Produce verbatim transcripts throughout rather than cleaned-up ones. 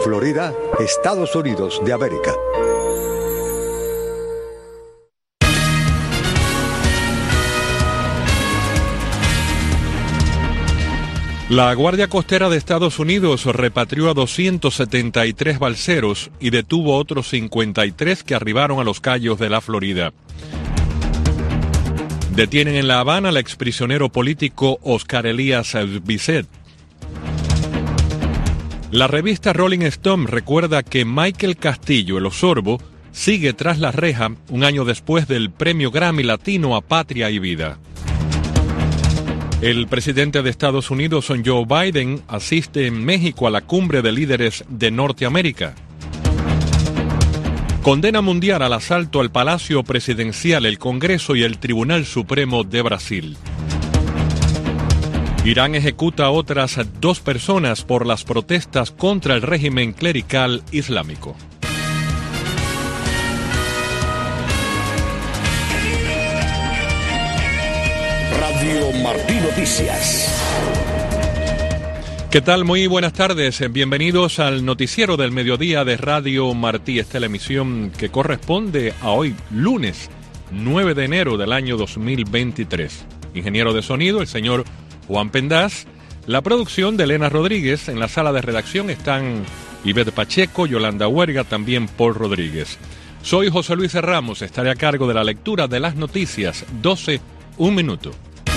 Florida, Estados Unidos de América. La Guardia Costera de Estados Unidos repatrió a doscientos setenta y tres balseros y detuvo otros cincuenta y tres que arribaron a los Cayos de la Florida. Detienen en La Habana al exprisionero político Oscar Elías Bisset. La revista Rolling Stone recuerda que Michael Castillo, el Osorbo, sigue tras la reja un año después del premio Grammy Latino a Patria y Vida. El presidente de Estados Unidos, Joe Biden, asiste en México a la cumbre de líderes de Norteamérica. Condena mundial al asalto al Palacio Presidencial, el Congreso y el Tribunal Supremo de Brasil. Irán ejecuta a otras dos personas por las protestas contra el régimen clerical islámico. Radio Martí Noticias. ¿Qué tal? Muy buenas tardes. Bienvenidos al noticiero del mediodía de Radio Martí. Esta es la emisión que corresponde a hoy, lunes nueve de enero del año dos mil veintitrés. Ingeniero de sonido, el señor Juan Pendaz. La producción de Elena Rodríguez. En la sala de redacción están Ivette Pacheco, Yolanda Huerga, también Paul Rodríguez. Soy José Luis Ramos. Estaré a cargo de la lectura de las noticias. doce, un minuto.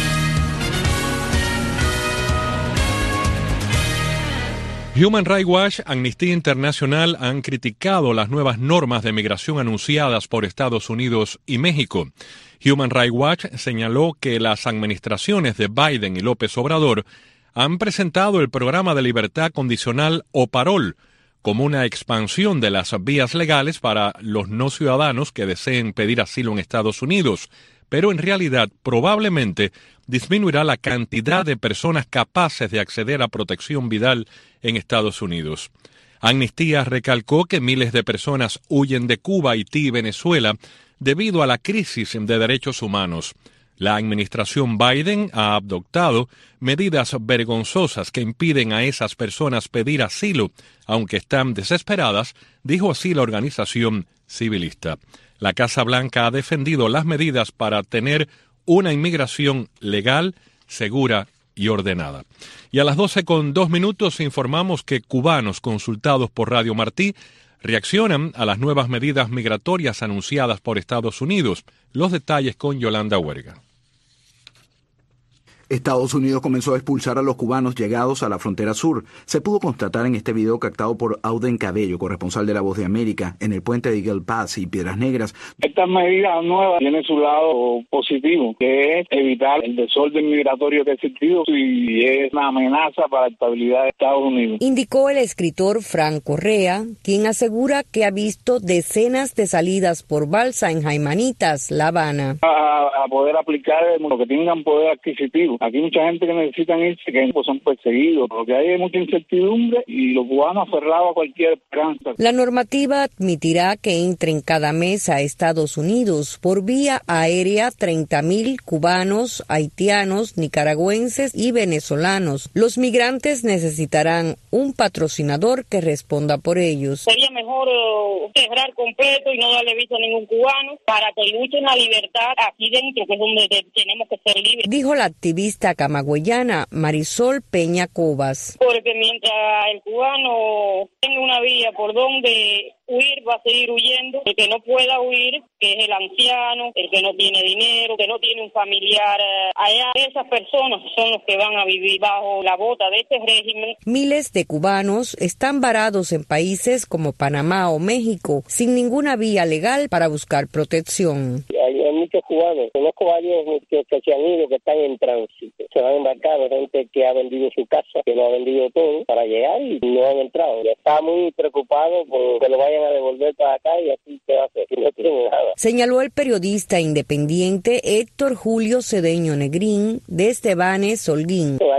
Human Rights Watch, Amnistía Internacional han criticado las nuevas normas de migración anunciadas por Estados Unidos y México. Human Rights Watch señaló que las administraciones de Biden y López Obrador han presentado el programa de libertad condicional o parol como una expansión de las vías legales para los no ciudadanos que deseen pedir asilo en Estados Unidos, pero en realidad probablemente disminuirá la cantidad de personas capaces de acceder a protección vital en Estados Unidos. Amnistía recalcó que miles de personas huyen de Cuba, Haití y Venezuela debido a la crisis de derechos humanos. La administración Biden ha adoptado medidas vergonzosas que impiden a esas personas pedir asilo, aunque están desesperadas, dijo así la organización civilista. La Casa Blanca ha defendido las medidas para tener una inmigración legal, segura y ordenada. Y a las doce con dos minutos informamos que cubanos consultados por Radio Martí reaccionan a las nuevas medidas migratorias anunciadas por Estados Unidos. Los detalles con Yolanda Huerga. Estados Unidos comenzó a expulsar a los cubanos llegados a la frontera sur. Se pudo constatar en este video captado por Auden Cabello, corresponsal de La Voz de América, en el puente de Eagle Pass y Piedras Negras. Estas medidas nuevas tienen su lado positivo, que es evitar el desorden migratorio que ha existido y es una amenaza para la estabilidad de Estados Unidos. Indicó el escritor Frank Correa, quien asegura que ha visto decenas de salidas por balsa en Jaimanitas, La Habana. A, a poder aplicar lo que tengan poder adquisitivo. Aquí hay mucha gente que necesitan irse, que pues, son perseguidos, porque hay mucha incertidumbre y los cubanos aferrados a cualquier esperanza. La normativa admitirá que entren cada mes a Estados Unidos por vía aérea treinta mil cubanos, haitianos, nicaragüenses y venezolanos. Los migrantes necesitarán un patrocinador que responda por ellos. Sería mejor uh, cerrar completo y no darle visto a ningún cubano para que luchen la libertad aquí dentro, que es donde tenemos que ser libres. Dijo la activista camagüeyana Marisol Peña Cobas. Porque mientras el cubano tenga una vía por donde huir, va a seguir huyendo. El que no pueda huir, que es el anciano, el que no tiene dinero, que no tiene un familiar allá, esas personas son los que van a vivir bajo la bota de este régimen. Miles de cubanos están varados en países como Panamá o México, sin ninguna vía legal para buscar protección. Hay, hay muchos cubanos, conozco varios que, que se han ido, que están en tránsito. Se van a embarcar, gente que ha vendido su casa, que lo ha vendido todo para llegar y no han entrado. Ya está muy preocupado por que lo vayan a devolver para acá y así se va a hacer. No tiene nada. Señaló el periodista independiente Héctor Julio Cedeño Negrín desde Banes, Holguín. Hay quien lo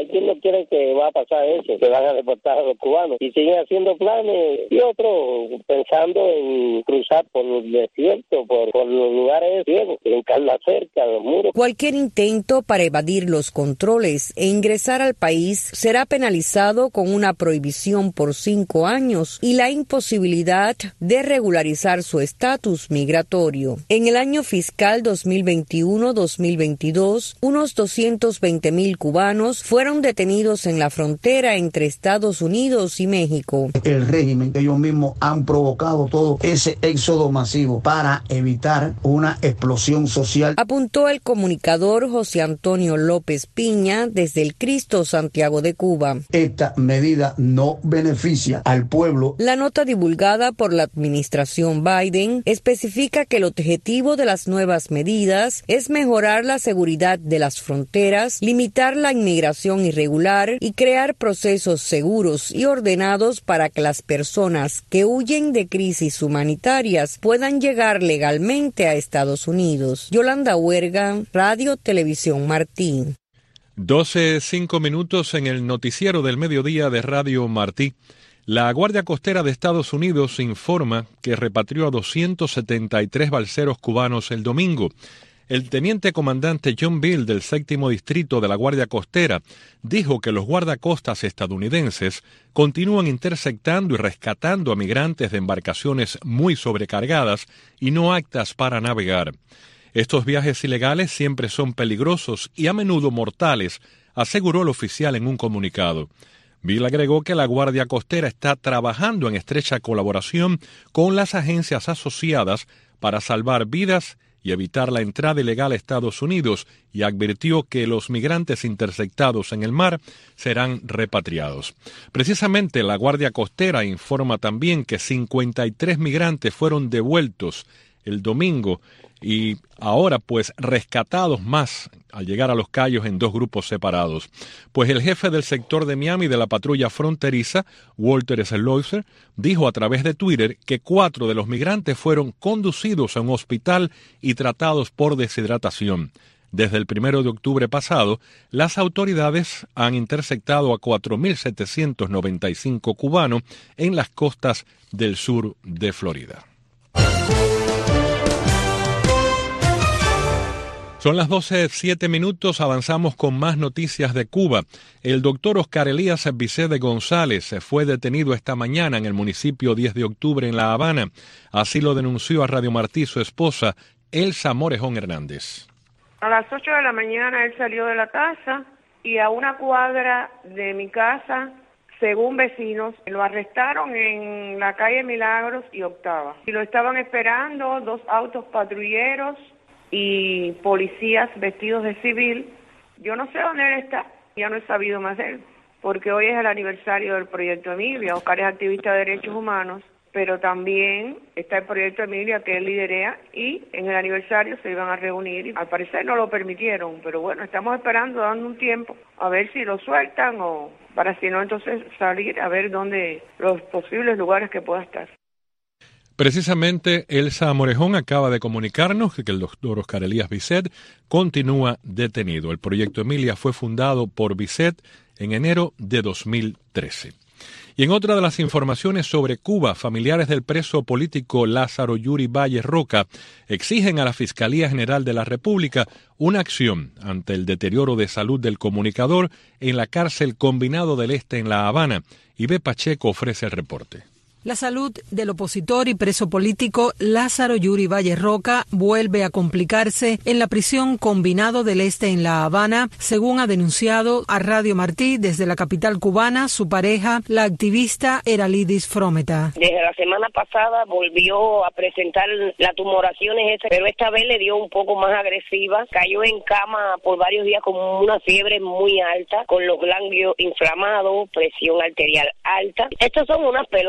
creen que va a pasar eso, que van a deportar a los cubanos. Y siguen haciendo planes y otros pensando en cruzar por el desierto, por, por los lugares ciegos, en la cerca, los muros. Cualquier intento para evadir los controles e ingresar al país será penalizado con una prohibición por cinco años y la imposibilidad de regularizar su estatus migratorio. En el año fiscal dos mil veintiuno dos mil veintidós, unos doscientos veinte mil cubanos fueron detenidos en la frontera entre Estados Unidos y México. El régimen, ellos mismos han provocado todo ese éxodo masivo para evitar una explosión social. Apuntó el comunicador José Antonio López Piña desde el Cristo Santiago de Cuba. Esta medida no beneficia al pueblo. La nota divulgada por la administración Biden especifica que el objetivo de las nuevas medidas es mejorar la seguridad de las fronteras, limitar la inmigración irregular y crear procesos seguros y ordenados para que las personas que huyen de crisis humanitarias puedan llegar legalmente a Estados Unidos. Yolanda Huerga, Radio Televisión Martí. doce, cinco minutos en el noticiero del mediodía de Radio Martí. La Guardia Costera de Estados Unidos informa que repatrió a doscientos setenta y tres balseros cubanos el domingo. El teniente comandante John Bill del séptimo distrito de la Guardia Costera dijo que los guardacostas estadounidenses continúan interceptando y rescatando a migrantes de embarcaciones muy sobrecargadas y no aptas para navegar. Estos viajes ilegales siempre son peligrosos y a menudo mortales, aseguró el oficial en un comunicado. Bill agregó que la Guardia Costera está trabajando en estrecha colaboración con las agencias asociadas para salvar vidas y evitar la entrada ilegal a Estados Unidos, y advirtió que los migrantes interceptados en el mar serán repatriados. Precisamente la Guardia Costera informa también que cincuenta y tres migrantes fueron devueltos el domingo y ahora pues rescatados más al llegar a Los Cayos en dos grupos separados. Pues el jefe del sector de Miami de la patrulla fronteriza, Walter Schloesser, dijo a través de Twitter que cuatro de los migrantes fueron conducidos a un hospital y tratados por deshidratación. Desde el primero de octubre pasado, las autoridades han interceptado a cuatro mil setecientos noventa y cinco cubanos en las costas del sur de Florida. Son las doce, siete minutos, avanzamos con más noticias de Cuba. El doctor Oscar Elías Vicede González fue detenido esta mañana en el municipio diez de octubre en La Habana. Así lo denunció a Radio Martí su esposa, Elsa Morejón Hernández. A las ocho de la mañana él salió de la casa y a una cuadra de mi casa, según vecinos, lo arrestaron en la calle Milagros y Octava. Y lo estaban esperando dos autos patrulleros y policías vestidos de civil. Yo no sé dónde él está, ya no he sabido más de él, porque hoy es el aniversario del Proyecto Emilia. Oscar es activista de derechos humanos, pero también está el Proyecto Emilia que él liderea, y en el aniversario se iban a reunir y al parecer no lo permitieron, pero bueno, estamos esperando, dando un tiempo, a ver si lo sueltan o para si no entonces salir a ver dónde, los posibles lugares que pueda estar. Precisamente, Elsa Morejón acaba de comunicarnos que el doctor Oscar Elías Vicede continúa detenido. El Proyecto Emilia fue fundado por Vicede en enero de dos mil trece. Y en otra de las informaciones sobre Cuba, familiares del preso político Lázaro Yuri Valle Roca exigen a la Fiscalía General de la República una acción ante el deterioro de salud del comunicador en la cárcel Combinado del Este en La Habana. Ibe Pacheco ofrece el reporte. La salud del opositor y preso político Lázaro Yuri Valle Roca vuelve a complicarse en la prisión Combinado del Este en La Habana, según ha denunciado a Radio Martí desde la capital cubana su pareja, la activista Eralidis Frometa. Desde la semana pasada volvió a presentar las tumoraciones esas, pero esta vez le dio un poco más agresiva. Cayó en cama por varios días con una fiebre muy alta, con los ganglios inflamados, presión arterial alta. Estas son unas pelotas que son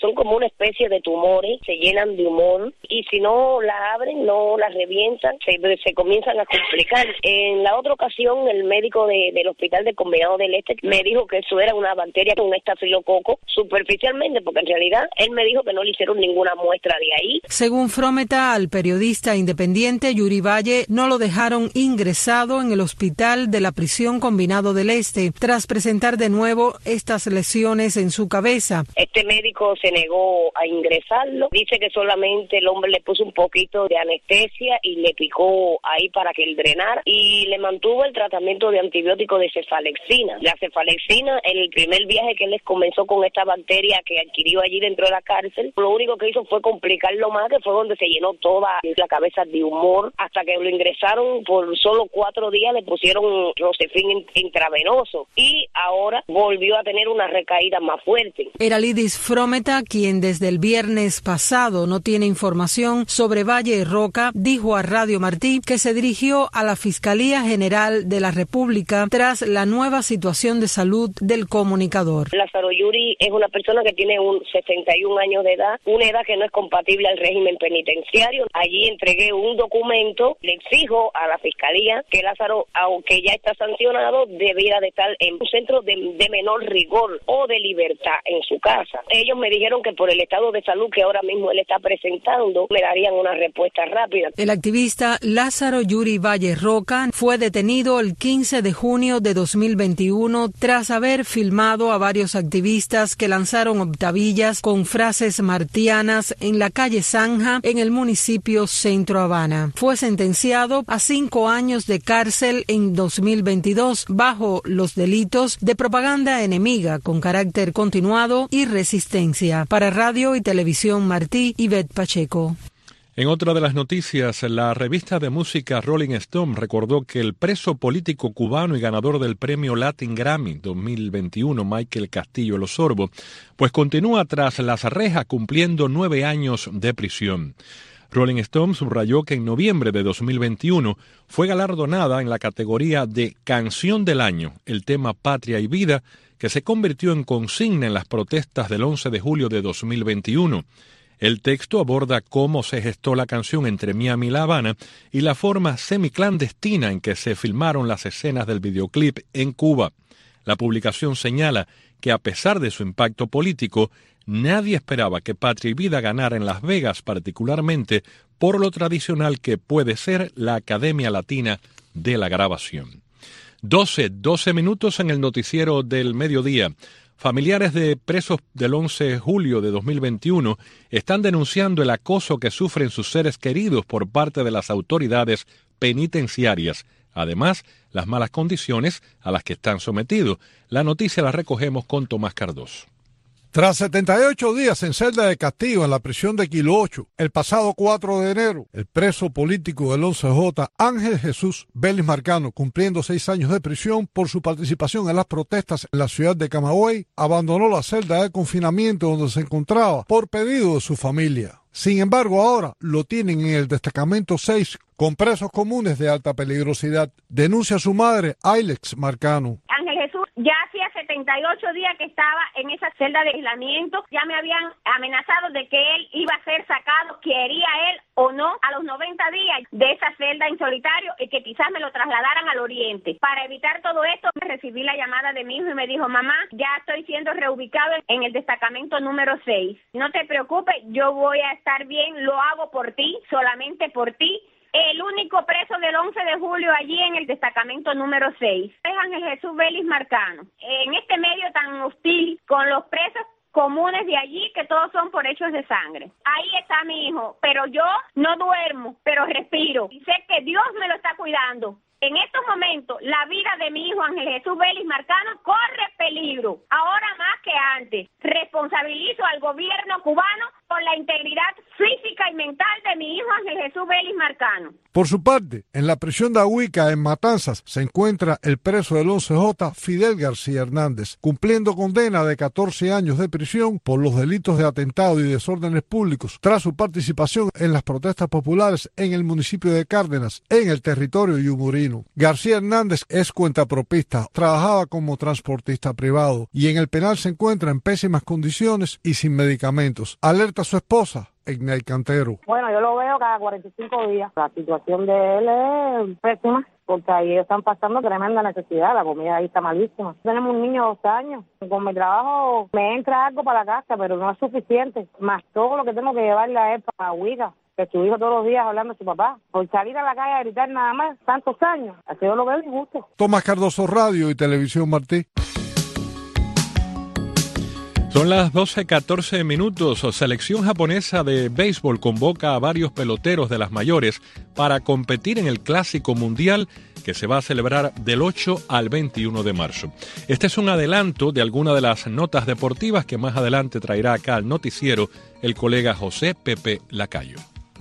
son como una especie de tumores, se llenan de humor y si no la abren, no la revientan, se, se comienzan a complicar. En la otra ocasión, el médico de, del Hospital del Combinado del Este me dijo que eso era una bacteria con un estafilococo, superficialmente, porque en realidad él me dijo que no le hicieron ninguna muestra de ahí. Según Frometa, al periodista independiente Yuri Valle no lo dejaron ingresado en el hospital de la prisión Combinado del Este tras presentar de nuevo estas lesiones en su cabeza. Este médico se negó a ingresarlo, dice que solamente el hombre le puso un poquito de anestesia y le picó ahí para que él drenara y le mantuvo el tratamiento de antibiótico de cefalexina. La cefalexina, en el primer viaje que él les comenzó con esta bacteria que adquirió allí dentro de la cárcel, lo único que hizo fue complicarlo más, que fue donde se llenó toda la cabeza de humor, hasta que lo ingresaron por solo cuatro días, le pusieron Rosefin intravenoso y ahora volvió a tener una recaída más fuerte. Eralidis Frometa, quien desde el viernes pasado no tiene información sobre Valle Roca, dijo a Radio Martí que se dirigió a la Fiscalía General de la República tras la nueva situación de salud del comunicador. Lázaro Yuri es una persona que tiene un sesenta y un años de edad, una edad que no es compatible al régimen penitenciario. Allí entregué un documento, le exijo a la Fiscalía que Lázaro, aunque ya está sancionado, debiera de estar en un centro de, de menor rigor o de libertad en su casa. Ellos me dijeron que por el estado de salud que ahora mismo él está presentando, me darían una respuesta rápida. El activista Lázaro Yuri Valle Roca fue detenido el quince de junio de dos mil veintiuno tras haber filmado a varios activistas que lanzaron octavillas con frases martianas en la calle Zanja en el municipio Centro Habana. Fue sentenciado a cinco años de cárcel en dos mil veintidós bajo los delitos de propaganda enemiga con carácter continuado y resistencia. Para Radio y Televisión Martí, Ivette Pacheco. En otra de las noticias, la revista de música Rolling Stone recordó que el preso político cubano y ganador del premio Latin Grammy dos mil veintiuno, Michael Castillo Los Sorbo, pues continúa tras las rejas cumpliendo nueve años de prisión. Rolling Stone subrayó que en noviembre de dos mil veintiuno fue galardonada en la categoría de Canción del Año el tema Patria y Vida, que se convirtió en consigna en las protestas del once de julio de dos mil veintiuno. El texto aborda cómo se gestó la canción entre Miami y La Habana y la forma semiclandestina en que se filmaron las escenas del videoclip en Cuba. La publicación señala que a pesar de su impacto político, nadie esperaba que Patria y Vida ganara en Las Vegas, particularmente por lo tradicional que puede ser la Academia Latina de la Grabación. doce, doce minutos en el noticiero del mediodía. Familiares de presos del once de julio de dos mil veintiuno están denunciando el acoso que sufren sus seres queridos por parte de las autoridades penitenciarias. Además, las malas condiciones a las que están sometidos. La noticia la recogemos con Tomás Cardoso. Tras setenta y ocho días en celda de castigo en la prisión de Kilo ocho, el pasado cuatro de enero, el preso político del once J, Ángel Jesús Vélez Marcano, cumpliendo seis años de prisión por su participación en las protestas en la ciudad de Camagüey, abandonó la celda de confinamiento donde se encontraba por pedido de su familia. Sin embargo, ahora lo tienen en el destacamento seis con presos comunes de alta peligrosidad. Denuncia a su madre, Ailex Marcano. Ángel Jesús ya hacía setenta y ocho días que estaba en esa celda de aislamiento. Ya me habían amenazado de que él iba a ser sacado, quería él o no, a los noventa días de esa celda en solitario y que quizás me lo trasladaran al oriente. Para evitar todo esto, recibí la llamada de mi hijo y me dijo: mamá, ya estoy siendo reubicado en el destacamento número seis. No te preocupes, yo voy a estar bien, lo hago por ti, solamente por ti. El único preso del once de julio allí en el destacamento número seis es Ángel Jesús Vélez Marcano. En este medio tan hostil con los presos comunes de allí, que todos son por hechos de sangre. Ahí está mi hijo, pero yo no duermo, pero respiro y sé que Dios me lo está cuidando. En estos momentos, la vida de mi hijo Ángel Jesús Vélez Marcano corre peligro, ahora más que antes. Responsabilizo al gobierno cubano por la integridad física y mental de mi hijo Ángel Jesús Jesús Vélez Marcano. Por su parte, en la prisión de Agüica, en Matanzas, se encuentra el preso del once J, Fidel García Hernández, cumpliendo condena de catorce años de prisión por los delitos de atentado y desórdenes públicos tras su participación en las protestas populares en el municipio de Cárdenas, en el territorio yumurino. García Hernández es cuentapropista, trabajaba como transportista privado y en el penal se encuentra en pésimas condiciones y sin medicamentos. Alerta a su esposa, Egnay Cantero. Bueno, yo lo veo cada cuarenta y cinco días. La situación de él es pésima, porque ahí ellos están pasando tremenda necesidad. La comida ahí está malísima. Tenemos un niño de dos años. Con mi trabajo me entra algo para la casa, pero no es suficiente. Más todo lo que tengo que llevarle a él para Huiga, que su hijo todos los días hablando de su papá. Por salir a la calle a gritar nada más, tantos años. Así yo lo veo injusto. Tomás Cardoso, Radio y Televisión Martí. Son las doce catorce minutos. Selección japonesa de béisbol convoca a varios peloteros de las mayores para competir en el Clásico Mundial que se va a celebrar del ocho al veintiuno de marzo. Este es un adelanto de algunas de las notas deportivas que más adelante traerá acá al noticiero el colega José Pepe Lacayo.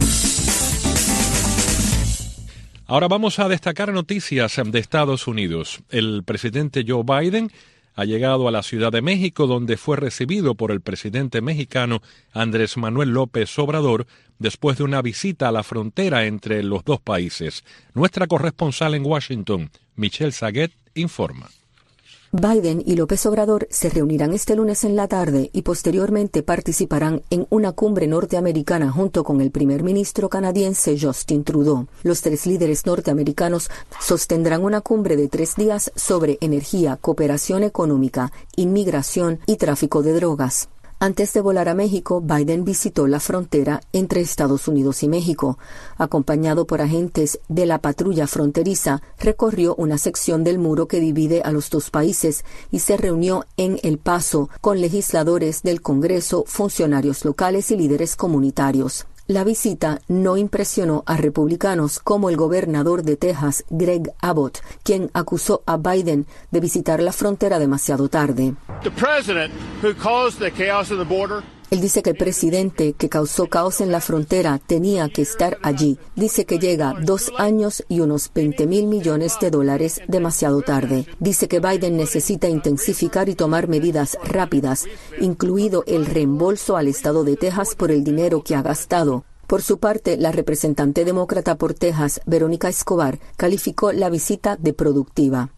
Ahora vamos a destacar noticias de Estados Unidos. El presidente Joe Biden ha llegado a la Ciudad de México, donde fue recibido por el presidente mexicano Andrés Manuel López Obrador después de una visita a la frontera entre los dos países. Nuestra corresponsal en Washington, Michelle Saguet, informa. Biden y López Obrador se reunirán este lunes en la tarde y posteriormente participarán en una cumbre norteamericana junto con el primer ministro canadiense Justin Trudeau. Los tres líderes norteamericanos sostendrán una cumbre de tres días sobre energía, cooperación económica, inmigración y tráfico de drogas. Antes de volar a México, Biden visitó la frontera entre Estados Unidos y México. Acompañado por agentes de la patrulla fronteriza, recorrió una sección del muro que divide a los dos países y se reunió en El Paso con legisladores del Congreso, funcionarios locales y líderes comunitarios. La visita no impresionó a republicanos como el gobernador de Texas, Greg Abbott, quien acusó a Biden de visitar la frontera demasiado tarde. Él dice que el presidente que causó caos en la frontera tenía que estar allí. Dice que llega dos años y unos veinte mil millones de dólares demasiado tarde. Dice que Biden necesita intensificar y tomar medidas rápidas, incluido el reembolso al estado de Texas por el dinero que ha gastado. Por su parte, la representante demócrata por Texas, Verónica Escobar, calificó la visita de productiva.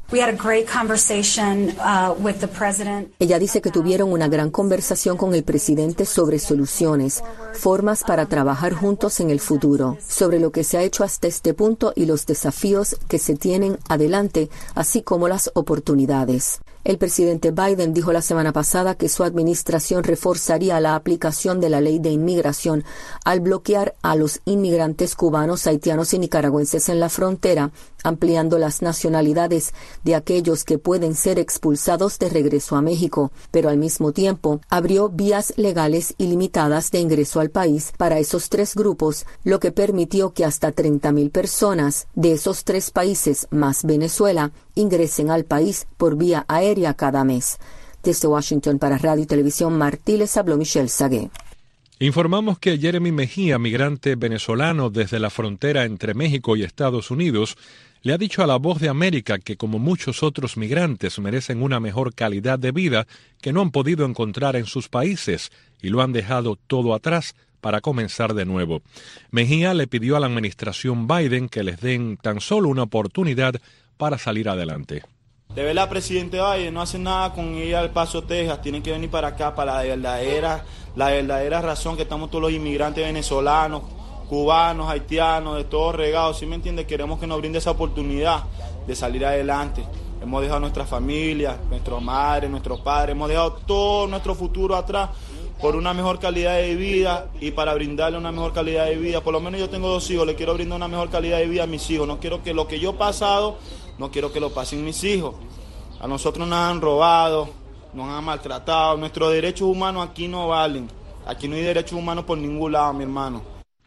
Ella dice que tuvieron una gran conversación con el presidente sobre soluciones, formas para trabajar juntos en el futuro, sobre lo que se ha hecho hasta este punto y los desafíos que se tienen adelante, así como las oportunidades. El presidente Biden dijo la semana pasada que su administración reforzaría la aplicación de la ley de inmigración al bloquear a los inmigrantes cubanos, haitianos y nicaragüenses en la frontera, ampliando las nacionalidades de aquellos que pueden ser expulsados de regreso a México, pero al mismo tiempo abrió vías legales ilimitadas de ingreso al país para esos tres grupos, lo que permitió que hasta treinta mil personas de esos tres países más Venezuela ingresen al país por vía aérea cada mes. Desde Washington para Radio y Televisión Martí les habló Michelle Saguet. Informamos que Jeremy Mejía, migrante venezolano desde la frontera entre México y Estados Unidos, le ha dicho a La Voz de América que como muchos otros migrantes merecen una mejor calidad de vida que no han podido encontrar en sus países y lo han dejado todo atrás para comenzar de nuevo. Mejía le pidió a la administración Biden que les den tan solo una oportunidad para salir adelante. De verdad, presidente Biden, no hace nada con ir al Paso, Texas. Tienen que venir para acá, para la verdadera, la verdadera razón que estamos todos los inmigrantes venezolanos, cubanos, haitianos, de todos regados. ¿Sí me entiende? Queremos que nos brinde esa oportunidad de salir adelante. Hemos dejado nuestra familia, nuestra madre, nuestros padres, hemos dejado todo nuestro futuro atrás por una mejor calidad de vida y para brindarle una mejor calidad de vida. Por lo menos yo tengo dos hijos, le quiero brindar una mejor calidad de vida a mis hijos. No quiero que lo que yo he pasado, no quiero que lo pasen mis hijos. A nosotros nos han robado, nos han maltratado. Nuestros derechos humanos aquí no valen. Aquí no hay derechos humanos por ningún lado, mi hermano.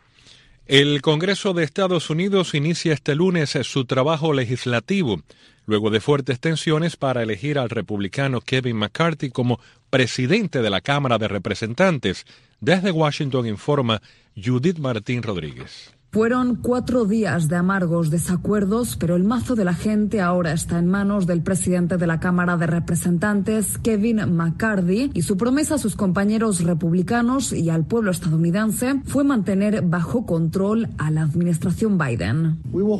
El Congreso de Estados Unidos inicia este lunes su trabajo legislativo, luego de fuertes tensiones para elegir al republicano Kevin McCarthy como presidente de la Cámara de Representantes. Desde Washington informa Judith Martín Rodríguez. Fueron cuatro días de amargos desacuerdos, pero el mazo de la gente ahora está en manos del presidente de la Cámara de Representantes, Kevin McCarthy, y su promesa a sus compañeros republicanos y al pueblo estadounidense fue mantener bajo control a la administración Biden.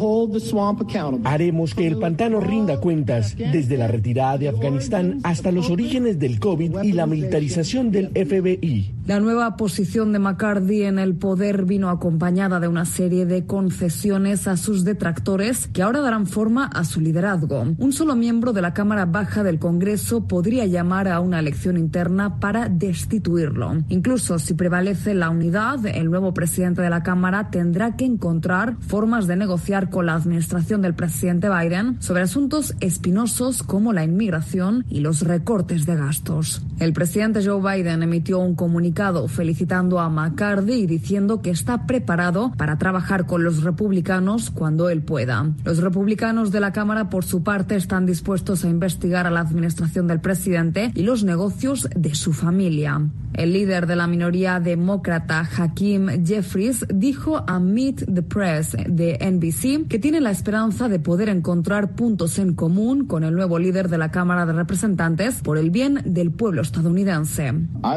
Haremos que el pantano rinda cuentas desde la retirada de Afganistán hasta los orígenes del COVID y la militarización del F B I. La nueva posición de McCarthy en el poder vino acompañada de una serie de concesiones a sus detractores que ahora darán forma a su liderazgo. Un solo miembro de la Cámara Baja del Congreso podría llamar a una elección interna para destituirlo. Incluso si prevalece la unidad, el nuevo presidente de la Cámara tendrá que encontrar formas de negociar con la administración del presidente Biden sobre asuntos espinosos como la inmigración y los recortes de gastos. El presidente Joe Biden emitió un comunicado felicitando a McCarthy y diciendo que está preparado para trabajar con los republicanos cuando él pueda. Los republicanos de la Cámara, por su parte, están dispuestos a investigar a la administración del presidente y los negocios de su familia. El líder de la minoría demócrata, Hakeem Jeffries, dijo a Meet the Press de N B C que tiene la esperanza de poder encontrar puntos en común con el nuevo líder de la Cámara de Representantes por el bien del pueblo estadounidense.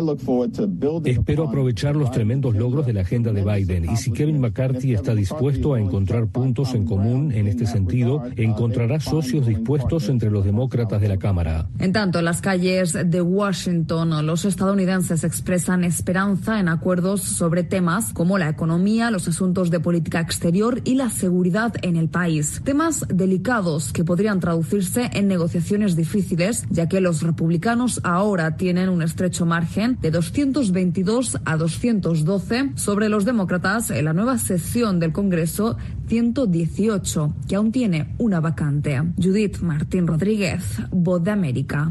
Espero aprovechar los tremendos logros de la agenda de Biden, y si Kevin McCarthy está dispuesto a encontrar puntos en común en este sentido, encontrará socios dispuestos entre los demócratas de la Cámara. En tanto, en las calles de Washington, los estadounidenses expresan esperanza en acuerdos sobre temas como la economía, los asuntos de política exterior y la seguridad en el país. Temas delicados que podrían traducirse en negociaciones difíciles, ya que los republicanos ahora tienen un estrecho margen de doscientos veintidós a doscientos doce sobre los demócratas en la nueva sesión del Congreso ciento dieciocho, que aún tiene una vacante. Judith Martín Rodríguez, Voz de América.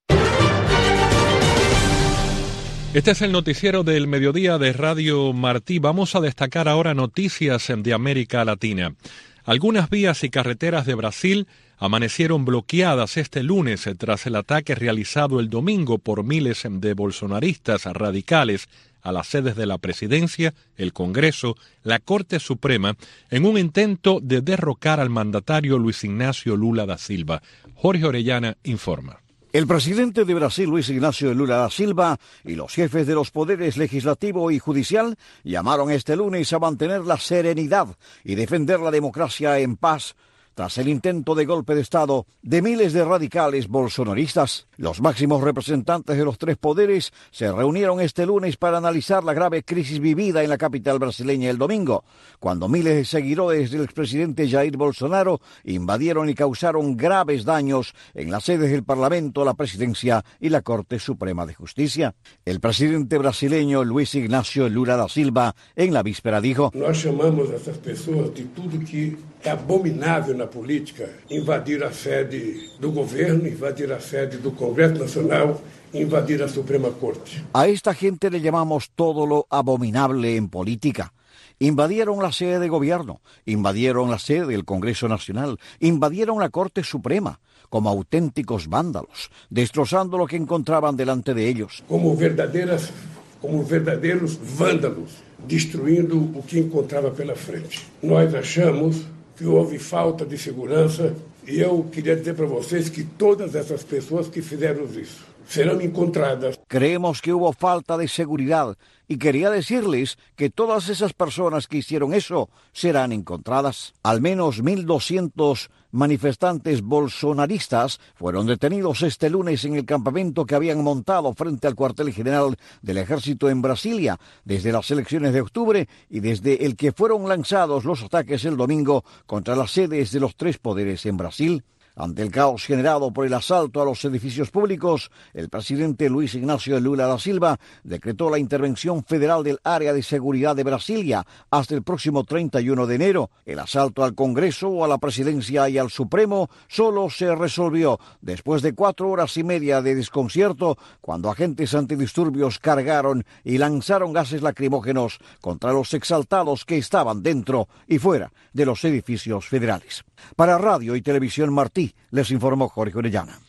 Este es el noticiero del mediodía de Radio Martí. Vamos a destacar ahora noticias de América Latina. Algunas vías y carreteras de Brasil amanecieron bloqueadas este lunes tras el ataque realizado el domingo por miles de bolsonaristas radicales a las sedes de la Presidencia, el Congreso, la Corte Suprema, en un intento de derrocar al mandatario Luis Ignacio Lula da Silva. Jorge Orellana informa. El presidente de Brasil, Luis Ignacio Lula da Silva, y los jefes de los poderes legislativo y judicial llamaron este lunes a mantener la serenidad y defender la democracia en paz tras el intento de golpe de Estado de miles de radicales bolsonaristas. Los máximos representantes de los tres poderes se reunieron este lunes para analizar la grave crisis vivida en la capital brasileña el domingo, cuando miles de seguidores del expresidente Jair Bolsonaro invadieron y causaron graves daños en las sedes del Parlamento, la Presidencia y la Corte Suprema de Justicia. El presidente brasileño Luis Ignacio Lula da Silva en la víspera dijo: Nós chamamos a essas pessoas de tudo que é abominável na política, invadir a sede do governo, invadir a sede do Congreso Nacional, invadir a Suprema Corte. A esta gente le llamamos todo lo abominable en política. Invadieron la sede de gobierno, invadieron la sede del Congreso Nacional, invadieron la Corte Suprema, como auténticos vándalos, destrozando lo que encontraban delante de ellos. Como verdadeiras, como verdadeiros vândalos, destruindo o que encontrava pela frente. Nós achamos que houve falta de segurança, e eu queria dizer para vocês que todas essas pessoas que fizeram isso serán encontradas. Creemos que hubo falta de seguridad y quería decirles que todas esas personas que hicieron eso serán encontradas. Al menos mil doscientos manifestantes bolsonaristas fueron detenidos este lunes en el campamento que habían montado frente al cuartel general del ejército en Brasilia desde las elecciones de octubre y desde el que fueron lanzados los ataques el domingo contra las sedes de los tres poderes en Brasil. Ante el caos generado por el asalto a los edificios públicos, el presidente Luis Ignacio Lula da Silva decretó la intervención federal del área de seguridad de Brasilia hasta el próximo treinta y uno de enero. El asalto al Congreso, a la Presidencia y al Supremo solo se resolvió después de cuatro horas y media de desconcierto, cuando agentes antidisturbios cargaron y lanzaron gases lacrimógenos contra los exaltados que estaban dentro y fuera de los edificios federales. Para Radio y Televisión Martí, les informó Jorge Orellana.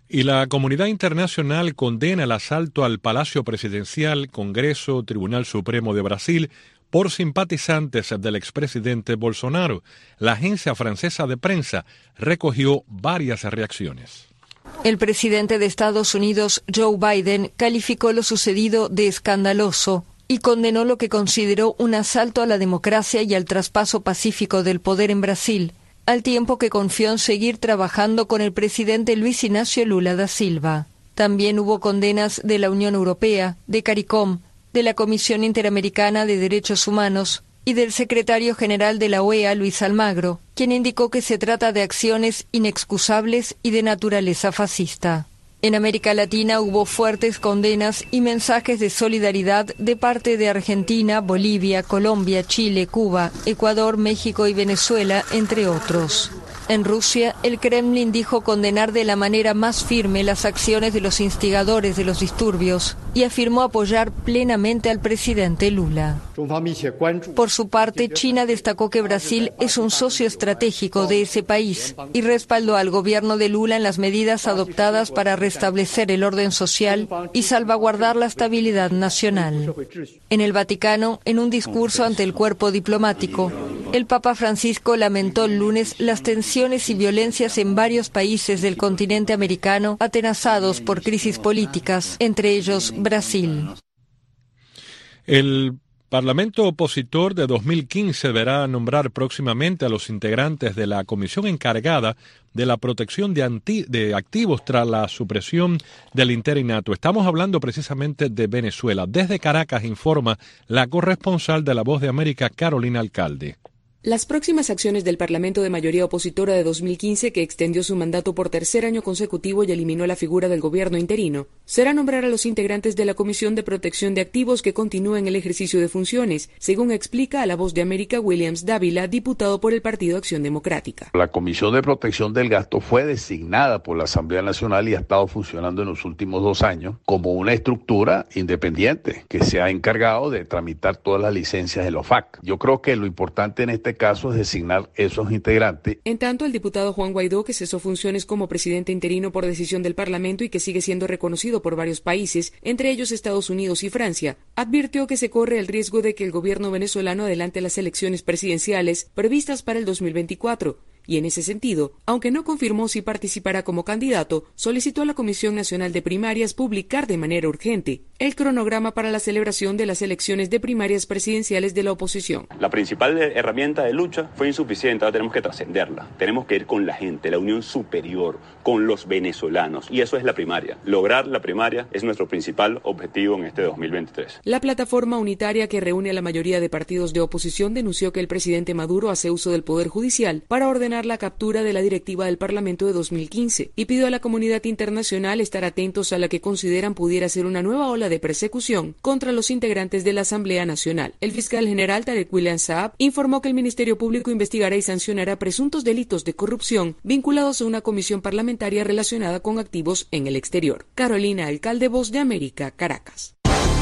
Y la comunidad internacional condena el asalto al Palacio Presidencial, Congreso, Tribunal Supremo de Brasil por simpatizantes del expresidente Bolsonaro. La agencia francesa de prensa recogió varias reacciones. El presidente de Estados Unidos, Joe Biden, calificó lo sucedido de escandaloso y condenó lo que consideró un asalto a la democracia y al traspaso pacífico del poder en Brasil, al tiempo que confió en seguir trabajando con el presidente Luis Ignacio Lula da Silva. También hubo condenas de la Unión Europea, de CARICOM, de la Comisión Interamericana de Derechos Humanos y del secretario general de la O E A, Luis Almagro, quien indicó que se trata de acciones inexcusables y de naturaleza fascista. En América Latina hubo fuertes condenas y mensajes de solidaridad de parte de Argentina, Bolivia, Colombia, Chile, Cuba, Ecuador, México y Venezuela, entre otros. En Rusia, el Kremlin dijo condenar de la manera más firme las acciones de los instigadores de los disturbios y afirmó apoyar plenamente al presidente Lula. Por su parte, China destacó que Brasil es un socio estratégico de ese país y respaldó al gobierno de Lula en las medidas adoptadas para restablecer el orden social y salvaguardar la estabilidad nacional. En el Vaticano, en un discurso ante el cuerpo diplomático, el Papa Francisco lamentó el lunes las tensiones y violencias en varios países del continente americano atenazados por crisis políticas, entre ellos Brasil. El Parlamento opositor de dos mil quince deberá nombrar próximamente a los integrantes de la comisión encargada de la protección de, anti- de activos tras la supresión del interinato. Estamos hablando precisamente de Venezuela. Desde Caracas informa la corresponsal de La Voz de América, Carolina Alcalde. Las próximas acciones del Parlamento de mayoría opositora de dos mil quince, que extendió su mandato por tercer año consecutivo y eliminó la figura del gobierno interino, será nombrar a los integrantes de la Comisión de Protección de Activos que continúen el ejercicio de funciones, según explica a La Voz de América Williams Dávila, diputado por el Partido Acción Democrática. La Comisión de Protección del Gasto fue designada por la Asamblea Nacional y ha estado funcionando en los últimos dos años como una estructura independiente que se ha encargado de tramitar todas las licencias de los F A C. Yo creo que lo importante en este caso es designar esos integrantes. En tanto, el diputado Juan Guaidó, que cesó funciones como presidente interino por decisión del Parlamento y que sigue siendo reconocido por varios países, entre ellos Estados Unidos y Francia, advirtió que se corre el riesgo de que el gobierno venezolano adelante las elecciones presidenciales previstas para el dos mil veinticuatro. Y en ese sentido, aunque no confirmó si participará como candidato, solicitó a la Comisión Nacional de Primarias publicar de manera urgente el cronograma para la celebración de las elecciones de primarias presidenciales de la oposición. La principal herramienta de lucha fue insuficiente, ahora tenemos que trascenderla. Tenemos que ir con la gente, la unión superior, con los venezolanos, y eso es la primaria. Lograr la primaria es nuestro principal objetivo en este dos mil veintitrés. La plataforma unitaria, que reúne a la mayoría de partidos de oposición, denunció que el presidente Maduro hace uso del Poder Judicial para ordenar la captura de la directiva del Parlamento de dos mil quince y pidió a la comunidad internacional estar atentos a la que consideran pudiera ser una nueva ola de persecución contra los integrantes de la Asamblea Nacional. El fiscal general Tarek William Saab informó que el Ministerio Público investigará y sancionará presuntos delitos de corrupción vinculados a una comisión parlamentaria relacionada con activos en el exterior. Carolina Alcalde, Voz de América, Caracas.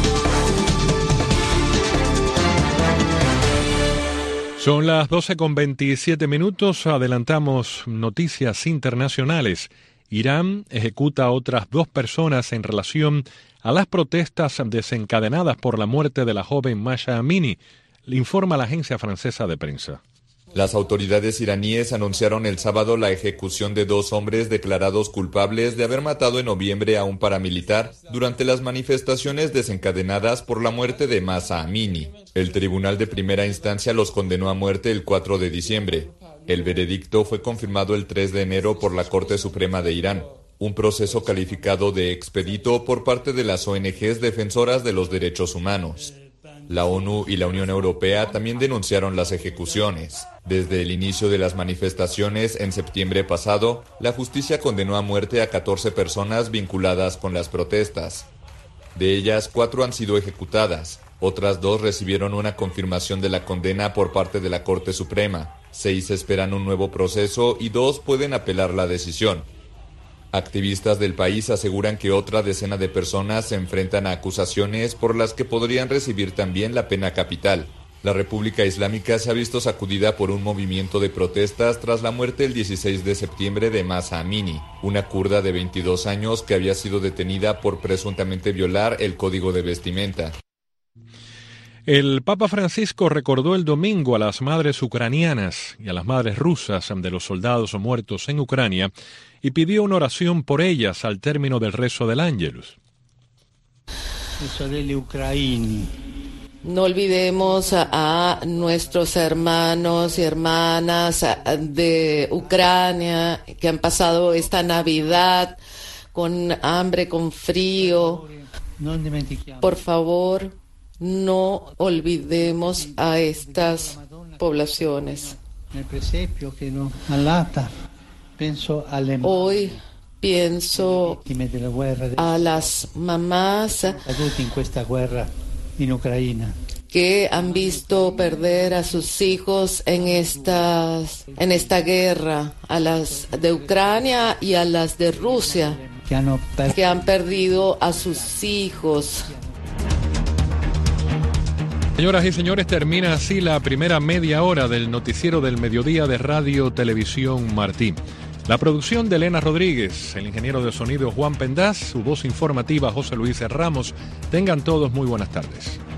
Son las doce con veintisiete minutos, adelantamos noticias internacionales. Irán ejecuta a otras dos personas en relación a las protestas desencadenadas por la muerte de la joven Mahsa Amini, le informa la agencia francesa de prensa. Las autoridades iraníes anunciaron el sábado la ejecución de dos hombres declarados culpables de haber matado en noviembre a un paramilitar durante las manifestaciones desencadenadas por la muerte de Mahsa Amini. El tribunal de primera instancia los condenó a muerte el cuatro de diciembre. El veredicto fue confirmado el tres de enero por la Corte Suprema de Irán, un proceso calificado de expedito por parte de las O N Ges defensoras de los derechos humanos. La ONU y la Unión Europea también denunciaron las ejecuciones. Desde el inicio de las manifestaciones en septiembre pasado, la justicia condenó a muerte a catorce personas vinculadas con las protestas. De ellas, cuatro han sido ejecutadas. Otras dos recibieron una confirmación de la condena por parte de la Corte Suprema. Seis esperan un nuevo proceso y dos pueden apelar la decisión. Activistas del país aseguran que otra decena de personas se enfrentan a acusaciones por las que podrían recibir también la pena capital. La República Islámica se ha visto sacudida por un movimiento de protestas tras la muerte el dieciséis de septiembre de Mahsa Amini, una kurda de veintidós años que había sido detenida por presuntamente violar el código de vestimenta. El Papa Francisco recordó el domingo a las madres ucranianas y a las madres rusas de los soldados muertos en Ucrania y pidió una oración por ellas al término del rezo del Ángelus. No olvidemos a, a nuestros hermanos y hermanas de Ucrania que han pasado esta Navidad con hambre, con frío. Por favor, no olvidemos a estas poblaciones. Hoy pienso a las mamás que han visto perder a sus hijos en estas en esta guerra, a las de Ucrania y a las de Rusia, que han perdido a sus hijos. Señoras y señores, termina así la primera media hora del noticiero del mediodía de Radio Televisión Martí. La producción de Elena Rodríguez, el ingeniero de sonido Juan Pendaz, su voz informativa José Luis Ramos. Tengan todos muy buenas tardes.